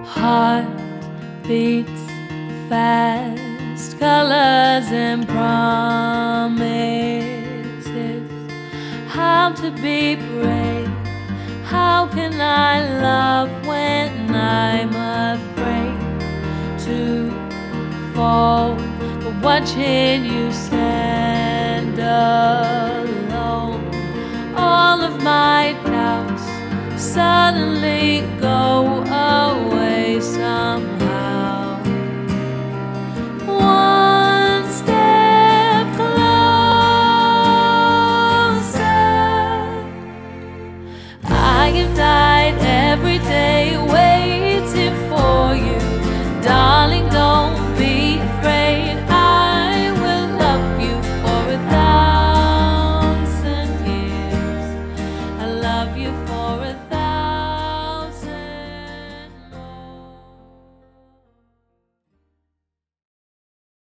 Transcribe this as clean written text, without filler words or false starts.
Heart beats fast, colors and promises. How to be brave? How can I love when I'm afraid to fall? But watching you stand alone, all of my doubts suddenly go away somehow. One step closer. I have died every day